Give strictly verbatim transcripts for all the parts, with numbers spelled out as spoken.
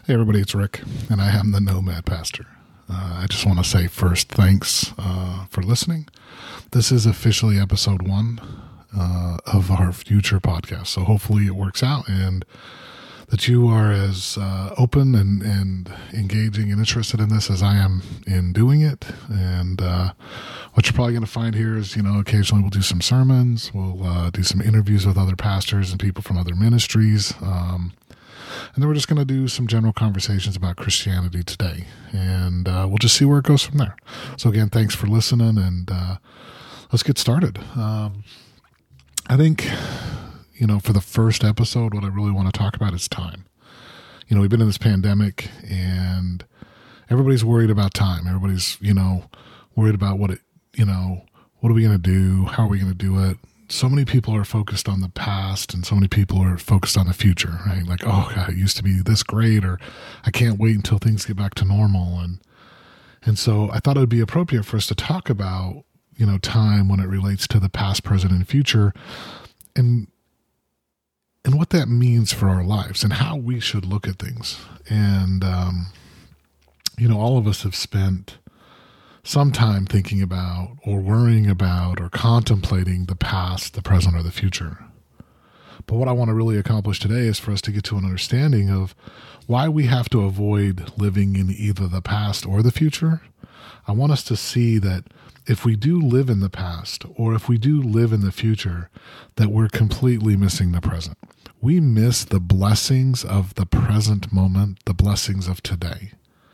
Hey everybody, it's Rick, and I am the Nomad Pastor. Uh, I just want to say first, thanks uh, for listening. This is officially episode one uh, of our future podcast, so hopefully it works out and that you are as uh, open and, and engaging and interested in this as I am in doing it. And uh, what you're probably going to find here is, you know, occasionally we'll do some sermons, we'll uh, do some interviews with other pastors and people from other ministries, um, and then we're just going to do some general conversations about Christianity today, and uh, we'll just see where it goes from there. So again, thanks for listening, and uh, let's get started. Um, I think, you know, for the first episode, what I really want to talk about is time. You know, we've been in this pandemic, and everybody's worried about time. Everybody's, you know, worried about what it, you know, what are we going to do? How are we going to do it? So many people are focused on the past, and so many people are focused on the future, right? Like, oh God, it used to be this great, or I can't wait until things get back to normal. And, and so I thought it would be appropriate for us to talk about, you know, time when it relates to the past, present, and future, and, and what that means for our lives and how we should look at things. And, um, you know, all of us have spent some time thinking about or worrying about or contemplating the past, the present, or the future. But what I want to really accomplish today is for us to get to an understanding of why we have to avoid living in either the past or the future. I want us to see that if we do live in the past or if we do live in the future, that we're completely missing the present. We miss the blessings of the present moment, the blessings of today.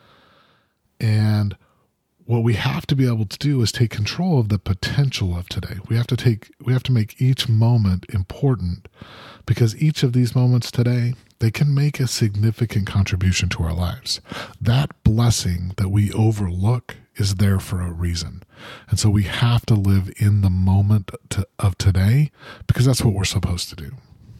And what we have to be able to do is take control of the potential of today. We have to take, we have to make each moment important, because each of these moments today, they can make a significant contribution to our lives. That blessing that we overlook is there for a reason. And so we have to live in the moment to, of today, because that's what we're supposed to do.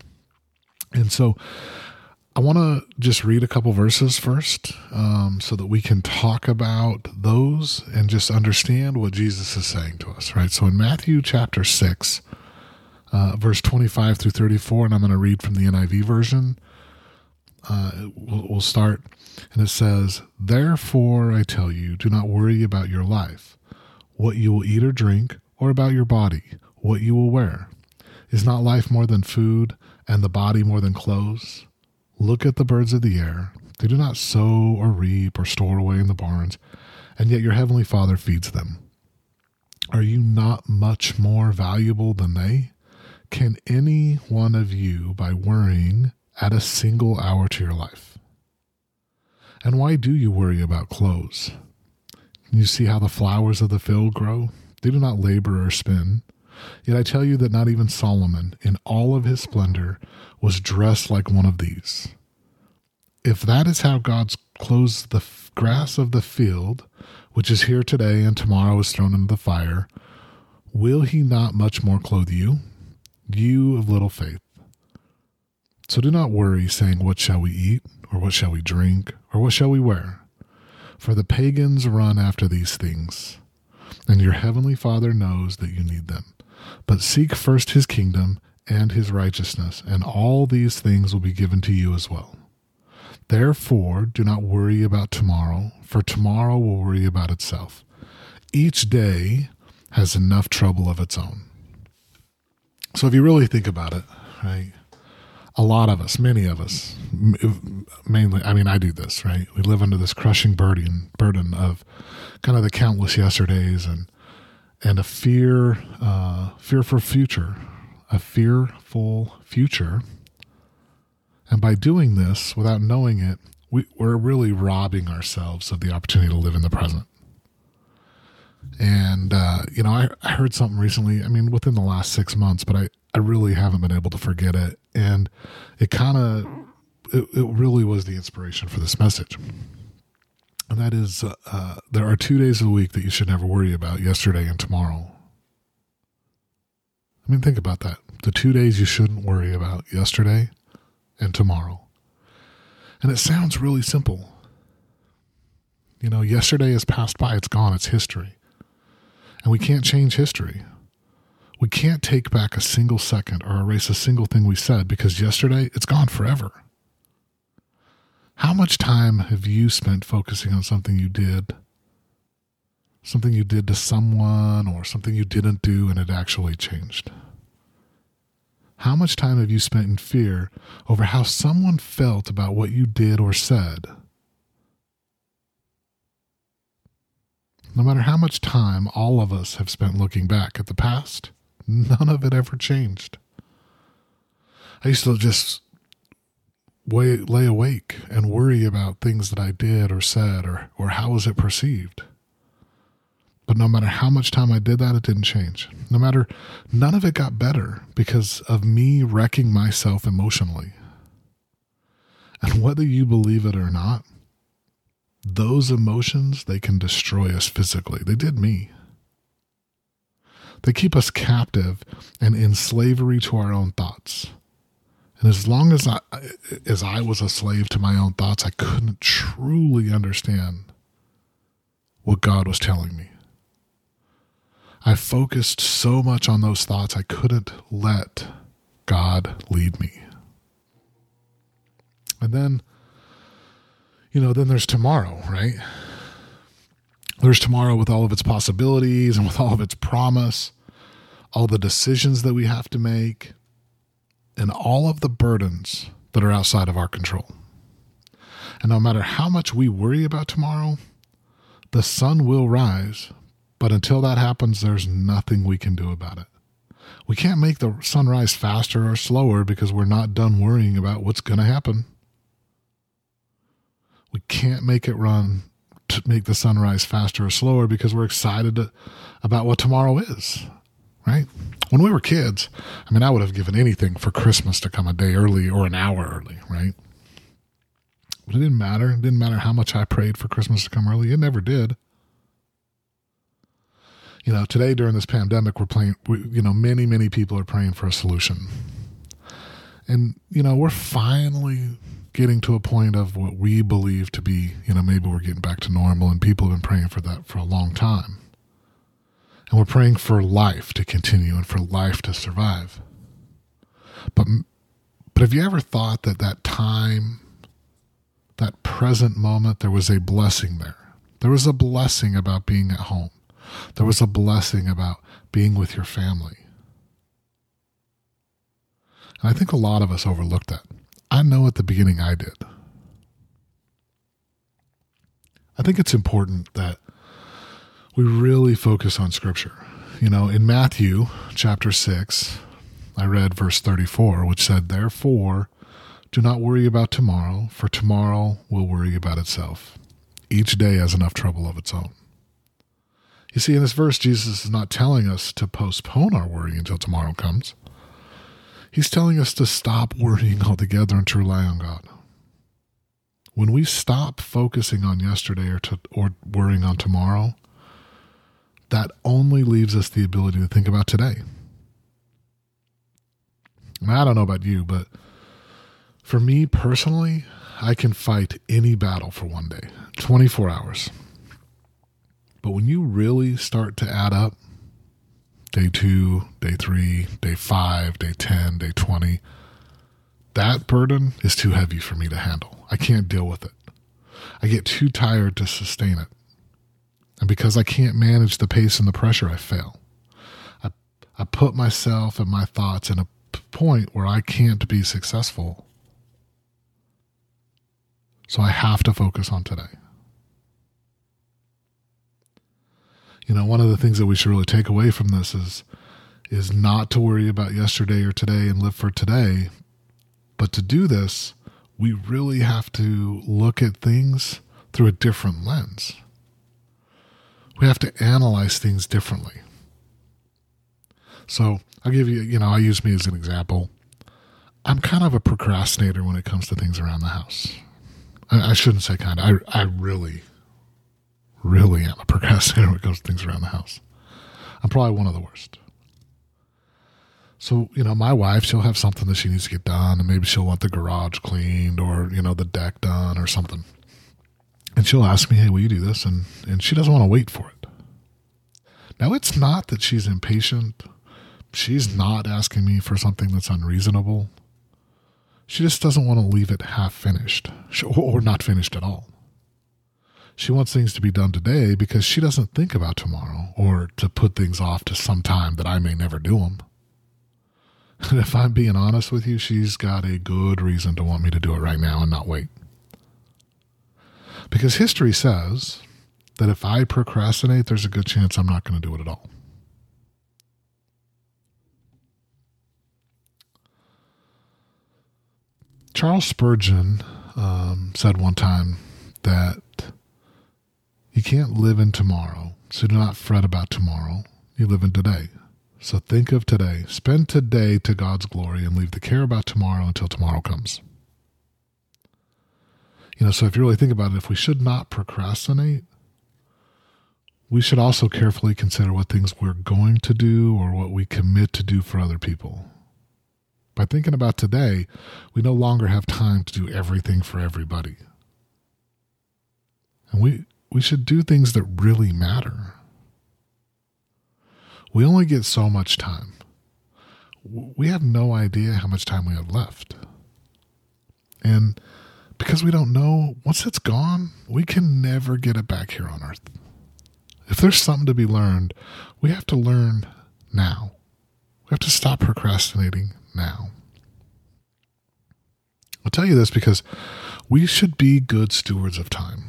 And so I want to just read a couple verses first, um, so that we can talk about those and just understand what Jesus is saying to us, right? So in Matthew chapter six, uh, verse twenty-five through thirty-four, and I'm going to read from the N I V version, uh, we'll, we'll start, and it says, "Therefore I tell you, do not worry about your life, what you will eat or drink, or about your body, what you will wear. Is not life more than food, and the body more than clothes? Look at the birds of the air. They do not sow or reap or store away in the barns, and yet your heavenly Father feeds them. Are you not much more valuable than they? Can any one of you, by worrying, add a single hour to your life? And why do you worry about clothes? You see how the flowers of the field grow? They do not labor or spin. Yet I tell you that not even Solomon, in all of his splendor, was dressed like one of these. If that is how God clothes the f- grass of the field, which is here today and tomorrow is thrown into the fire, will he not much more clothe you, you of little faith? So do not worry, saying, what shall we eat, or what shall we drink, or what shall we wear? For the pagans run after these things, and your heavenly Father knows that you need them. But seek first his kingdom and his righteousness, and all these things will be given to you as well. Therefore, do not worry about tomorrow, for tomorrow will worry about itself. Each day has enough trouble of its own." So if you really think about it, right, a lot of us, many of us, mainly, I mean, I do this, right? We live under this crushing burden, burden of kind of the countless yesterdays and and a fear, uh, fear for future, a fearful future. And by doing this, without knowing it, we, we're really robbing ourselves of the opportunity to live in the present. And, uh, you know, I, I heard something recently, I mean, within the last six months, but I, I really haven't been able to forget it. And it kind of, it, it really was the inspiration for this message. And that is, uh, uh, there are two days a week that you should never worry about, yesterday and tomorrow. I mean, think about that. The two days you shouldn't worry about, yesterday and tomorrow. And it sounds really simple. You know, yesterday has passed by, it's gone, it's history. And we can't change history. We can't take back a single second or erase a single thing we said, because yesterday, it's gone forever. How much time have you spent focusing on something you did, something you did to someone, or something you didn't do and it actually changed? How much time have you spent in fear over how someone felt about what you did or said? No matter how much time all of us have spent looking back at the past, none of it ever changed. I used to just Way, lay awake and worry about things that I did or said or, or how was it perceived. But no matter how much time I did that, it didn't change. No matter, none of it got better because of me wrecking myself emotionally. And whether you believe it or not, those emotions, they can destroy us physically. They did me. They keep us captive and in slavery to our own thoughts. And as long as I, as I was a slave to my own thoughts, I couldn't truly understand what God was telling me. I focused so much on those thoughts, I couldn't let God lead me. And then, you know, then there's tomorrow, right? There's tomorrow with all of its possibilities and with all of its promise, all the decisions that we have to make, and all of the burdens that are outside of our control. And no matter how much we worry about tomorrow, the sun will rise, but until that happens, there's nothing we can do about it. We can't make the sun rise faster or slower because we're not done worrying about what's going to happen. We can't make it run to make the sun rise faster or slower because we're excited to, about what tomorrow is. Right? When we were kids, I mean, I would have given anything for Christmas to come a day early or an hour early, right? But it didn't matter. It didn't matter how much I prayed for Christmas to come early. It never did. You know, today during this pandemic, we're playing, we, you know, many, many people are praying for a solution. And, you know, we're finally getting to a point of what we believe to be, you know, maybe we're getting back to normal, and people have been praying for that for a long time. And we're praying for life to continue and for life to survive. But but have you ever thought that that time, that present moment, there was a blessing there? There was a blessing about being at home. There was a blessing about being with your family. And I think a lot of us overlooked that. I know at the beginning I did. I think it's important that we really focus on Scripture. You know, in Matthew chapter six, I read verse thirty-four, which said, "Therefore, do not worry about tomorrow, for tomorrow will worry about itself. Each day has enough trouble of its own." You see, in this verse, Jesus is not telling us to postpone our worry until tomorrow comes. He's telling us to stop worrying altogether and to rely on God. When we stop focusing on yesterday or, to, or worrying on tomorrow, that only leaves us the ability to think about today. And I don't know about you, but for me personally, I can fight any battle for one day, twenty-four hours. But when you really start to add up, day two, day three, day five, day ten, day twenty, that burden is too heavy for me to handle. I can't deal with it. I get too tired to sustain it. And because I can't manage the pace and the pressure, I fail. I, I put myself and my thoughts in a p- point where I can't be successful. So I have to focus on today. You know, one of the things that we should really take away from this is, is not to worry about yesterday or today and live for today. But to do this, we really have to look at things through a different lens. We have to analyze things differently. So I'll give you, you know, I use me as an example. I'm kind of a procrastinator when it comes to things around the house. I, I shouldn't say kind of. I, I really, really am a procrastinator when it comes to things around the house. I'm probably one of the worst. So, you know, my wife, she'll have something that she needs to get done, and maybe she'll want the garage cleaned or, you know, the deck done or something. And she'll ask me, "Hey, will you do this?" And, and she doesn't want to wait for it. Now, it's not that she's impatient. She's not asking me for something that's unreasonable. She just doesn't want to leave it half finished or not finished at all. She wants things to be done today because she doesn't think about tomorrow or to put things off to some time that I may never do them. And if I'm being honest with you, she's got a good reason to want me to do it right now and not wait. Because history says that if I procrastinate, there's a good chance I'm not going to do it at all. Charles Spurgeon um, said one time that you can't live in tomorrow, so do not fret about tomorrow. You live in today. So think of today. Spend today to God's glory and leave the care about tomorrow until tomorrow comes. You know, so if you really think about it, if we should not procrastinate, we should also carefully consider what things we're going to do or what we commit to do for other people. By thinking about today, we no longer have time to do everything for everybody. And we, we should do things that really matter. We only get so much time. We have no idea how much time we have left. And because we don't know, once it's gone, we can never get it back here on earth. If there's something to be learned, we have to learn now. We have to stop procrastinating now. I'll tell you this because we should be good stewards of time.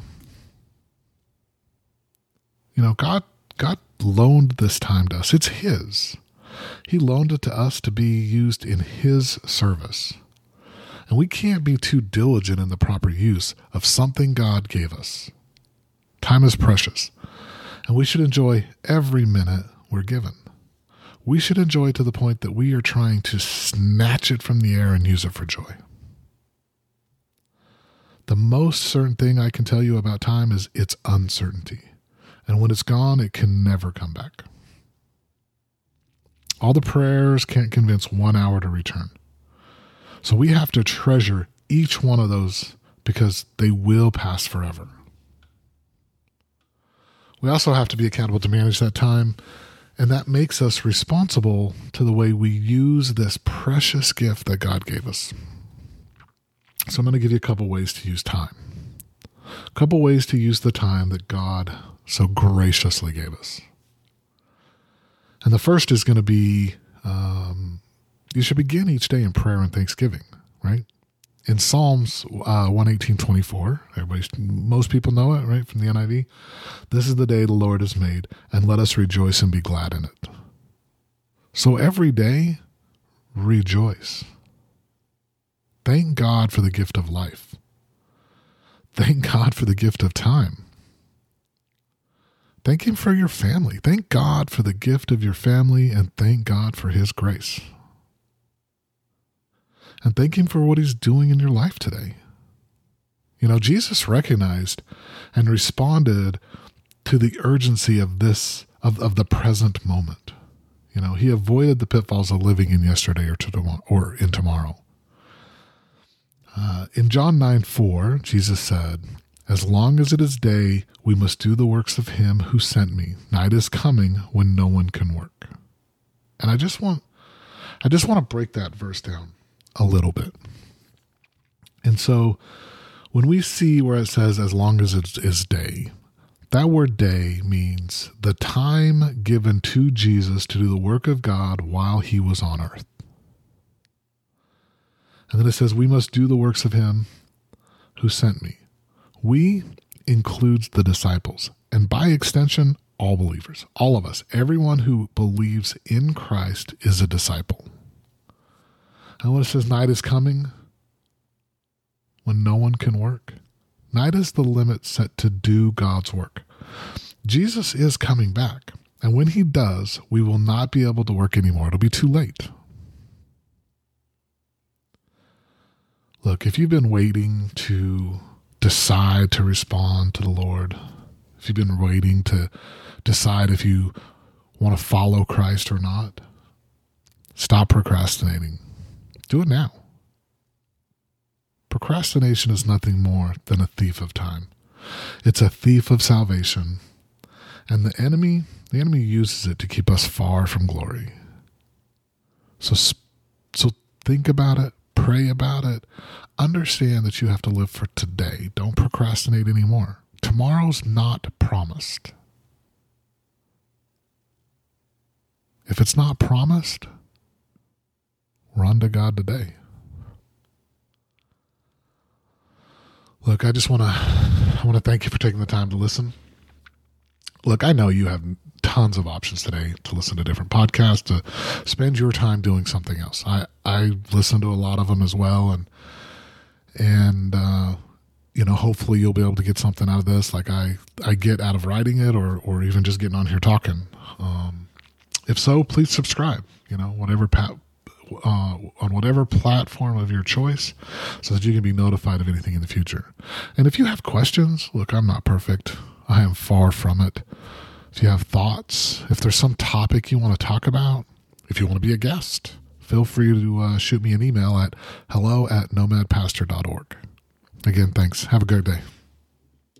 You know, God, God loaned this time to us. It's His. He loaned it to us to be used in His service. And we can't be too diligent in the proper use of something God gave us. Time is precious, and we should enjoy every minute we're given. We should enjoy it to the point that we are trying to snatch it from the air and use it for joy. The most certain thing I can tell you about time is its uncertainty. And when it's gone, it can never come back. All the prayers can't convince one hour to return. So we have to treasure each one of those because they will pass forever. We also have to be accountable to manage that time, and that makes us responsible to the way we use this precious gift that God gave us. So I'm going to give you a couple ways to use time. A couple ways to use the time that God so graciously gave us. And the first is going to be, um, you should begin each day in prayer and thanksgiving, right? In Psalms uh, one eighteen twenty-four, everybody, most people know it, right, from the N I V. This is the day the Lord has made, and let us rejoice and be glad in it. So every day, rejoice. Thank God for the gift of life. Thank God for the gift of time. Thank Him for your family. Thank God for the gift of your family, and thank God for His grace. And thank Him for what He's doing in your life today. You know, Jesus recognized and responded to the urgency of this, of, of the present moment. You know, He avoided the pitfalls of living in yesterday or, to, or in tomorrow. Uh, in John nine four, Jesus said, "As long as it is day, we must do the works of Him who sent me. Night is coming when no one can work." And I just want, I just want to break that verse down a little bit. And so when we see where it says, "as long as it is day," that word day means the time given to Jesus to do the work of God while He was on earth. And then it says, we must do the works of Him who sent me. We includes the disciples, and by extension, all believers, all of us. Everyone who believes in Christ is a disciple. And when it says night is coming, when no one can work, night is the limit set to do God's work. Jesus is coming back, and when He does, we will not be able to work anymore. It'll be too late. Look, if you've been waiting to decide to respond to the Lord, if you've been waiting to decide if you want to follow Christ or not, stop procrastinating. Do it now. Procrastination is nothing more than a thief of time. It's a thief of salvation. And the enemy, the enemy uses it to keep us far from glory. So, so think about it. pray about it. Understand that you have to live for today. Don't procrastinate anymore. Tomorrow's not promised. If it's not promised, run to God today. Look, I just want to I want to thank you for taking the time to listen. Look, I know you have tons of options today to listen to different podcasts, to spend your time doing something else. I, I listen to a lot of them as well, and and uh, you know, hopefully you'll be able to get something out of this, like I, I get out of writing it, or or even just getting on here talking. Um, if so, please subscribe. You know, whatever pa- uh, on whatever platform of your choice, so that you can be notified of anything in the future. And if you have questions, look, I'm not perfect. I am far from it. If you have thoughts, if there's some topic you want to talk about, if you want to be a guest, feel free to uh, shoot me an email at hello at nomad pastor dot org. Again, thanks. Have a great day.